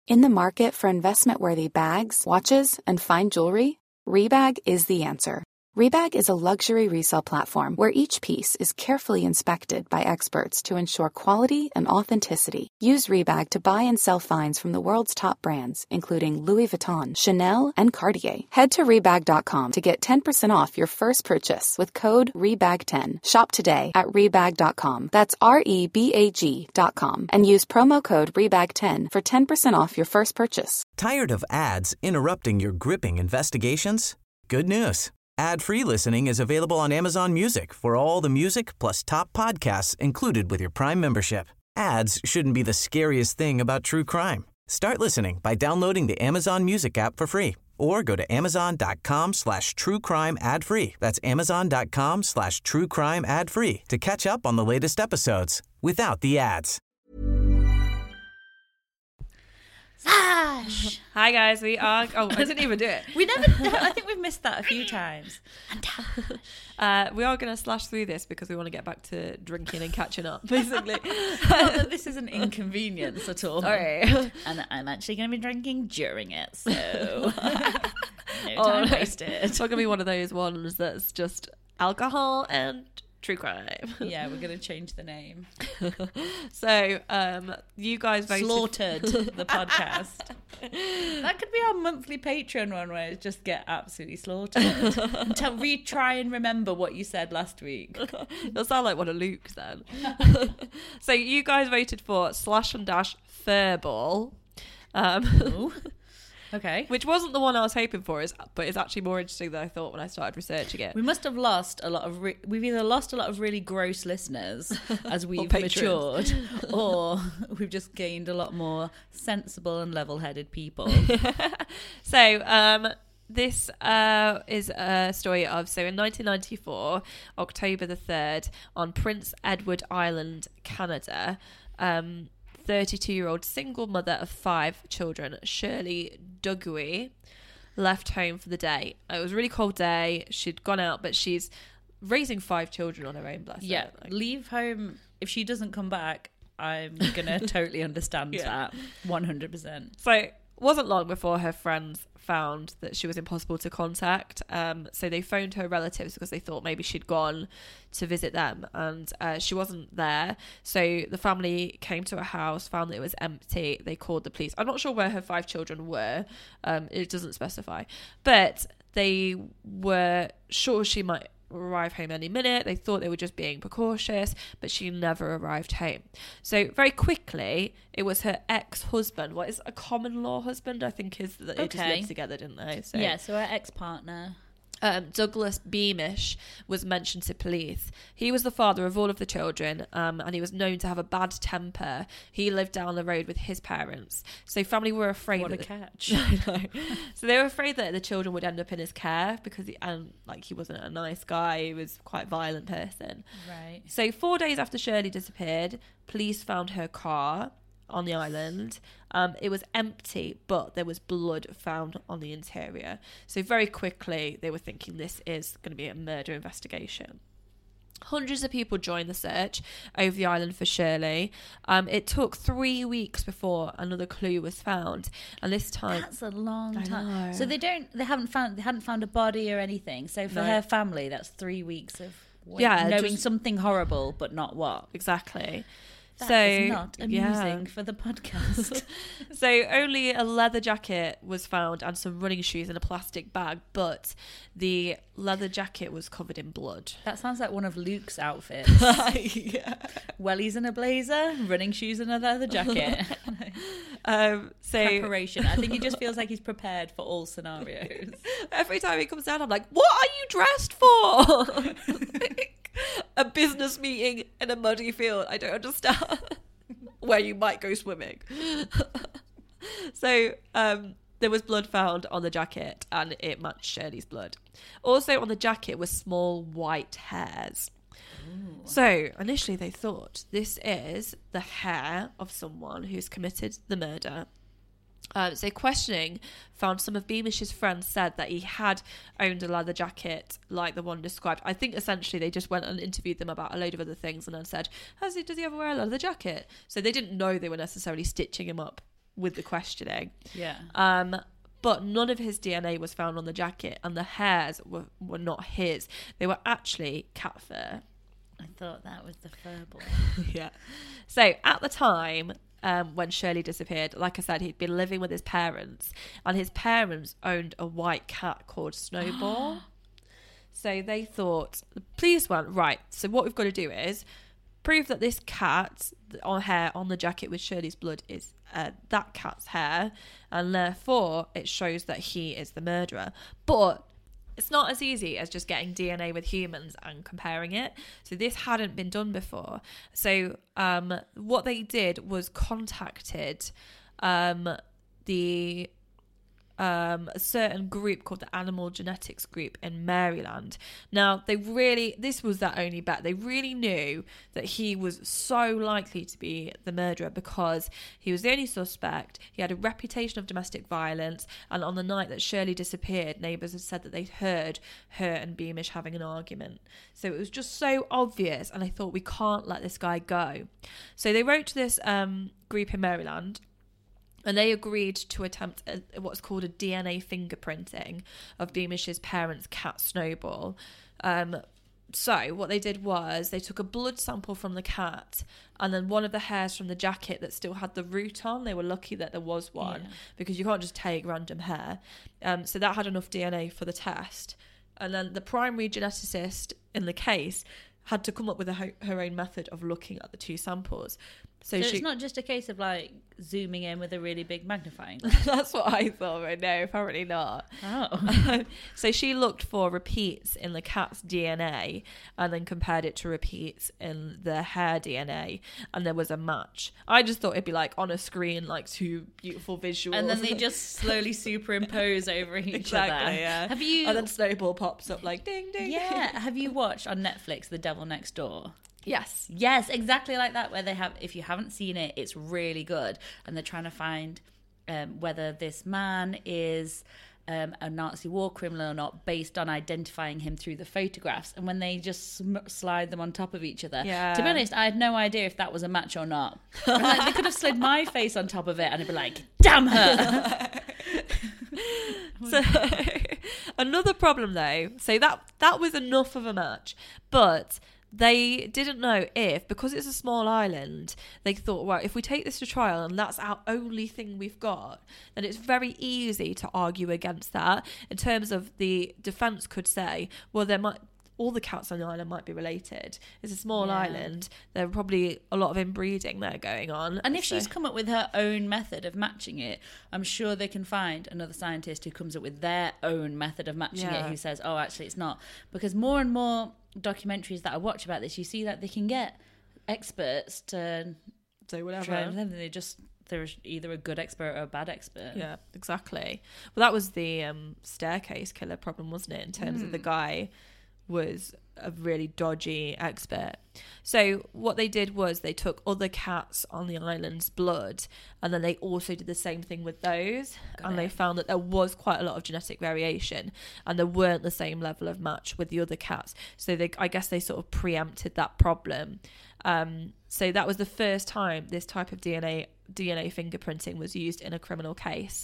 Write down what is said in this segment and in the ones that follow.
In the market for investment-worthy bags, watches, and fine jewelry, Rebag is the answer. Rebag is a luxury resale platform where each piece is carefully inspected by experts to ensure quality and authenticity. Use Rebag to buy and sell finds from the world's top brands, including Louis Vuitton, Chanel, and Cartier. Head to Rebag.com to get 10% off your first purchase with code REBAG10. Shop today at Rebag.com. That's REBAG.com. And use promo code REBAG10 for 10% off your first purchase. Tired of ads interrupting your gripping investigations? Good news. Ad-free listening is available on Amazon Music for all the music plus top podcasts included with your Prime membership. Ads shouldn't be the scariest thing about true crime. Start listening by downloading the Amazon Music app for free or go to amazon.com/truecrime ad-free. That's amazon.com/truecrime ad-free to catch up on the latest episodes without the ads. Sash! Hi guys, we are... Oh, I didn't even do it. We never... I think we've missed that a few times. We are going to slash through this because we want to get back to drinking and catching up, basically. Not that this is an inconvenience at all. Sorry. And I'm actually going to be drinking during it, so... no time wasted. It's not going to be one of those ones that's just alcohol and... true crime. Yeah, we're going to change the name. So, you guys voted... Slaughtered the podcast. That could be our monthly Patreon one where it just get absolutely slaughtered. Until we try and remember what you said last week. It'll sound like one of Luke's then. So, you guys voted for Slash and Dash Furball. Okay. Which wasn't the one I was hoping for, but it's actually more interesting than I thought when I started researching it. We must have lost a lot of... we've either lost a lot of really gross listeners as we've patrons. matured, or we've just gained a lot more sensible and level-headed people. So, this is a story of... So, in 1994, October the 3rd, on Prince Edward Island, Canada... 32-year-old single mother of 5 children, Shirley Duguay, left home for the day. It was a really cold day. She'd gone out, but she's raising 5 children on her own, bless Yeah, her. leave home. If she doesn't come back, I'm going to totally understand that. 100%. So it wasn't long before her friends found that she was impossible to contact. So they phoned her relatives because they thought maybe she'd gone to visit them, and she wasn't there. So the family came to her house, found that it was empty. They called the police. I'm not sure where her 5 children were. It doesn't specify. But they were sure she might arrive home any minute. They thought they were just being precautious, but she never arrived home. So very quickly, it was her ex-husband. What is a common law husband? I think is that they just lived together, didn't they? So, yeah, so her ex-partner. Douglas Beamish was mentioned to police. He was the father of all of the children, and he was known to have a bad temper. He lived down the road with his parents, so family were afraid. What a catch! I know. So they were afraid that the children would end up in his care because he wasn't a nice guy. He was quite a violent person. Right. So 4 days after Shirley disappeared, police found her car on the island. It was empty, but there was blood found on the interior. So very quickly, they were thinking this is going to be a murder investigation. Hundreds of people joined the search over the island for Shirley. It took 3 weeks before another clue was found, and this time That's a long time. know. So they hadn't found a body or anything. So for her family, that's 3 weeks of knowing something horrible, but not what. Exactly. That is not amusing for the podcast. So only a leather jacket was found and some running shoes in a plastic bag, but the leather jacket was covered in blood. That sounds like one of Luke's outfits. Yeah. Wellies and a blazer, running shoes and a leather jacket. So Preparation. I think he just feels like he's prepared for all scenarios. Every time he comes down, I'm like, what are you dressed for? A business meeting in a muddy field. I don't understand. Where you might go swimming. So there was blood found on the jacket, and it matched Shirley's blood. Also on the jacket were small white hairs. Ooh. So initially they thought this is the hair of someone who's committed the murder. So questioning found some of Beamish's friends said that he had owned a leather jacket like the one described. I think essentially they just went and interviewed them about a load of other things and then said, does he ever wear a leather jacket? So they didn't know they were necessarily stitching him up with the questioning. Yeah. But none of his DNA was found on the jacket, and the hairs were not his. They were actually cat fur. I thought that was the fur boy. Yeah. So at the time when Shirley disappeared, like I said, he'd been living with his parents, and his parents owned a white cat called Snowball. So they thought, the police went, right, so what we've got to do is prove that this cat on hair on the jacket with Shirley's blood is that cat's hair, and therefore it shows that he is the murderer. But it's not as easy as just getting DNA with humans and comparing it. So this hadn't been done before. So what they did was contacted a certain group called the Animal Genetics Group in Maryland. Now, this was their only bet. They really knew that he was so likely to be the murderer because he was the only suspect. He had a reputation of domestic violence, and on the night that Shirley disappeared, neighbours had said that they'd heard her and Beamish having an argument. So it was just so obvious, and I thought, we can't let this guy go. So they wrote to this group in Maryland, and they agreed to attempt what's called a DNA fingerprinting of Beamish's parents' cat Snowball. So what they did was they took a blood sample from the cat, and then one of the hairs from the jacket that still had the root on. They were lucky that there was one, because you can't just take random hair. So that had enough DNA for the test. And then the primary geneticist in the case had to come up with her own method of looking at the two samples. So it's not just a case of like zooming in with a really big magnifying glass. That's what I thought, but no, apparently not. Oh. So she looked for repeats in the cat's DNA and then compared it to repeats in the hair DNA, and there was a match. I just thought it'd be like on a screen, like two beautiful visuals. And then they just slowly superimpose over each other. Yeah. Have you... And then Snowball pops up like ding, ding. Yeah. Have you watched on Netflix The Devil Next Door? Yes, exactly like that, where they have, if you haven't seen it, it's really good, and they're trying to find whether this man is a Nazi war criminal or not based on identifying him through the photographs. And when they just slide them on top of each other, to be honest, I had no idea if that was a match or not. Like, they could have slid my face on top of it and it'd be like, damn her. So another problem though, so that was enough of a match, but they didn't know if, because it's a small island, they thought, well, if we take this to trial and that's our only thing we've got, then it's very easy to argue against that. In terms of the defence could say, well, all the cats on the island might be related. It's a small island. There are probably a lot of inbreeding there going on. And if she's come up with her own method of matching it, I'm sure they can find another scientist who comes up with their own method of matching it, who says, oh, actually, it's not. Because more and more documentaries that I watch about this, you see that they can get experts to say whatever. They're either a good expert or a bad expert. Yeah, exactly. Well, that was the staircase killer problem, wasn't it? In terms of the guy was a really dodgy expert. So what they did was they took other cats on the island's blood, and then they also did the same thing with those. They found that there was quite a lot of genetic variation, and there weren't the same level of match with the other cats. So I guess they sort of preempted that problem. So that was the first time this type of DNA fingerprinting was used in a criminal case.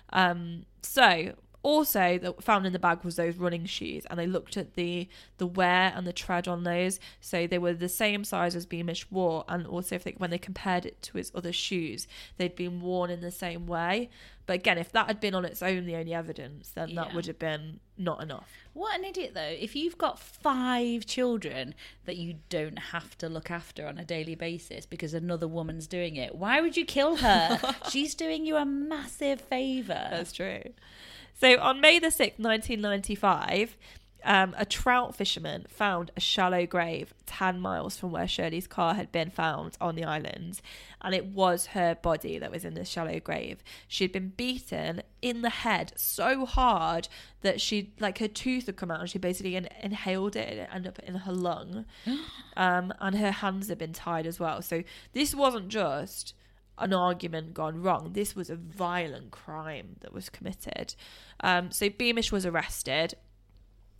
Also, found in the bag was those running shoes, and they looked at the wear and the tread on those. So they were the same size as Beamish wore, and also when they compared it to his other shoes, they'd been worn in the same way. But again, if that had been on its own the only evidence, then that would have been not enough. What an idiot, though. If you've got 5 children that you don't have to look after on a daily basis because another woman's doing it, why would you kill her? She's doing you a massive favour. That's true. So on May the 6th, 1995, a trout fisherman found a shallow grave 10 miles from where Shirley's car had been found on the island, and it was her body that was in this shallow grave. She had been beaten in the head so hard that her tooth had come out, and she basically inhaled it and it ended up in her lung. And her hands had been tied as well. So this wasn't just an argument gone wrong. This was a violent crime that was committed. So Beamish was arrested,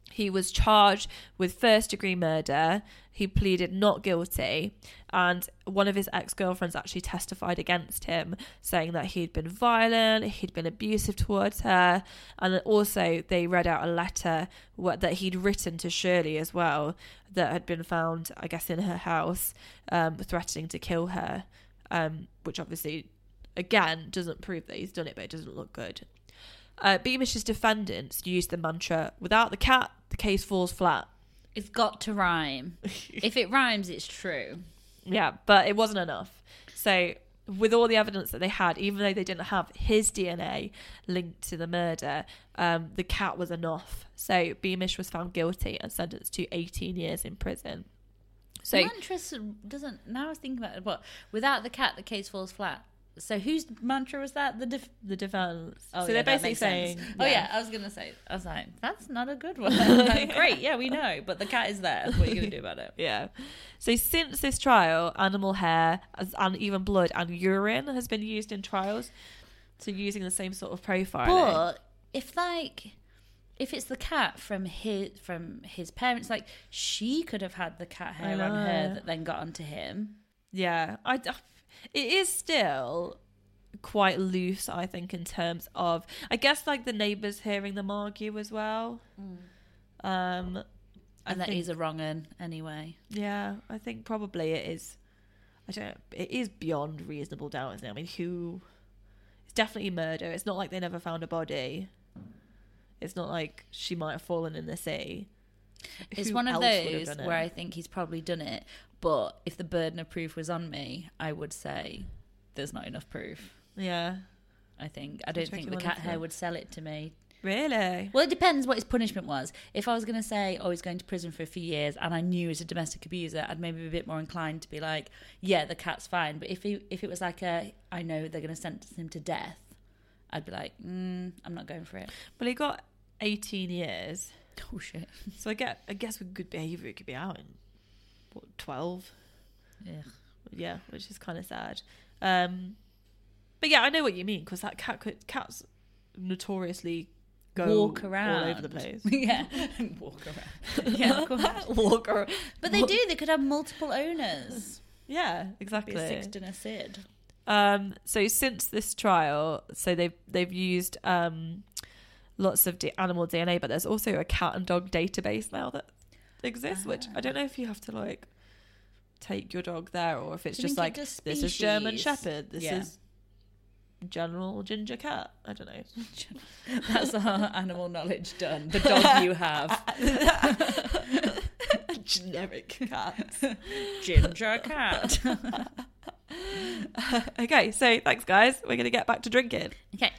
He was charged with first-degree murder. He pleaded not guilty. And one of his ex-girlfriends actually testified against him, saying that he'd been violent, he'd been abusive towards her. And also they read out a letter that he'd written to Shirley as well, that had been found, I guess, in her house, threatening to kill her, which obviously, again, doesn't prove that he's done it, but it doesn't look good. Beamish's defendants used the mantra, without the cat, the case falls flat. It's got to rhyme. If it rhymes, it's true. Yeah, but it wasn't enough. So with all the evidence that they had, even though they didn't have his DNA linked to the murder, the cat was enough. So Beamish was found guilty and sentenced to 18 years in prison. So The mantra doesn't... Now I was thinking about it. What? Without the cat, the case falls flat. So whose mantra was that? The defense. Oh, so yeah, they're basically saying... Oh, yeah, I was going to say... I was like, that's not a good one. Like, great, yeah, we know. But the cat is there. What are you going to do about it? Yeah. So since this trial, animal hair and even blood and urine has been used in trials. So using the same sort of profiling. But if it's the cat from his parents, like, she could have had the cat hair on her that then got onto him. Yeah. It is still quite loose, I think, in terms of, I guess, like the neighbours hearing them argue as well. And that he's a wrong un anyway. Yeah, I think probably it is. I don't know. It is beyond reasonable doubt, isn't it? I mean, it's definitely murder. It's not like they never found a body. It's not like she might have fallen in the sea. It's one of those where I think he's probably done it, but if the burden of proof was on me, I would say there's not enough proof. Yeah. I don't think the cat hair would sell it to me. Really? Well, it depends what his punishment was. If I was going to say, oh, he's going to prison for a few years, and I knew he was a domestic abuser, I'd maybe be a bit more inclined to be like, yeah, the cat's fine. But if it was like I know they're going to sentence him to death, I'd be like, I'm not going for it. Well, he got 18 years. Oh, shit. So I guess with good behaviour, it could be out in, 12? Yeah, which is kind of sad. But yeah, I know what you mean, because that cats notoriously walk around all over the place. Yeah, walk around. Yeah, of course. Walk around. But they do. They could have multiple owners. Yeah, exactly. Be a Sixth and a Sid. So since this trial, so they've used lots of animal DNA, but there's also a cat and dog database now that exists, which I don't know if you have to like take your dog there, or if it's just like, this is German Shepherd, this is general ginger cat. I don't know. That's our animal knowledge done. The dog you have. Generic cat. Ginger cat. Okay, so thanks guys. We're going to get back to drinking. Okay.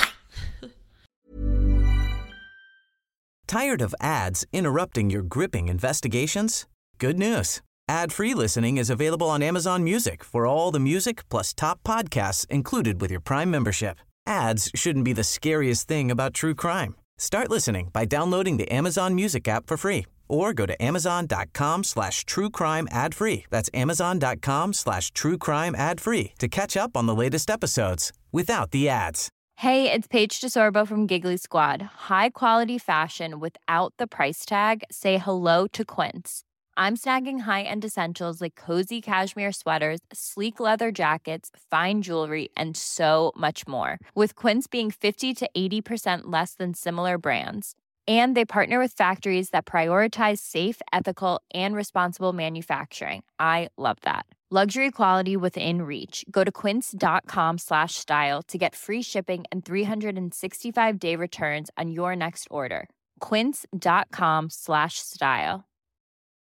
Tired of ads interrupting your gripping investigations? Good news. Ad-free listening is available on Amazon Music for all the music plus top podcasts included with your Prime membership. Ads shouldn't be the scariest thing about true crime. Start listening by downloading the Amazon Music app for free or go to amazon.com/truecrime ad-free. That's amazon.com/truecrime ad-free to catch up on the latest episodes without the ads. Hey, it's Paige DeSorbo from Giggly Squad. High quality fashion without the price tag. Say hello to Quince. I'm snagging high-end essentials like cozy cashmere sweaters, sleek leather jackets, fine jewelry, and so much more. With Quince being 50 to 80% less than similar brands. And they partner with factories that prioritize safe, ethical, and responsible manufacturing. I love that. Luxury quality within reach. Go to quince.com/style to get free shipping and 365-day returns on your next order. Quince.com/style.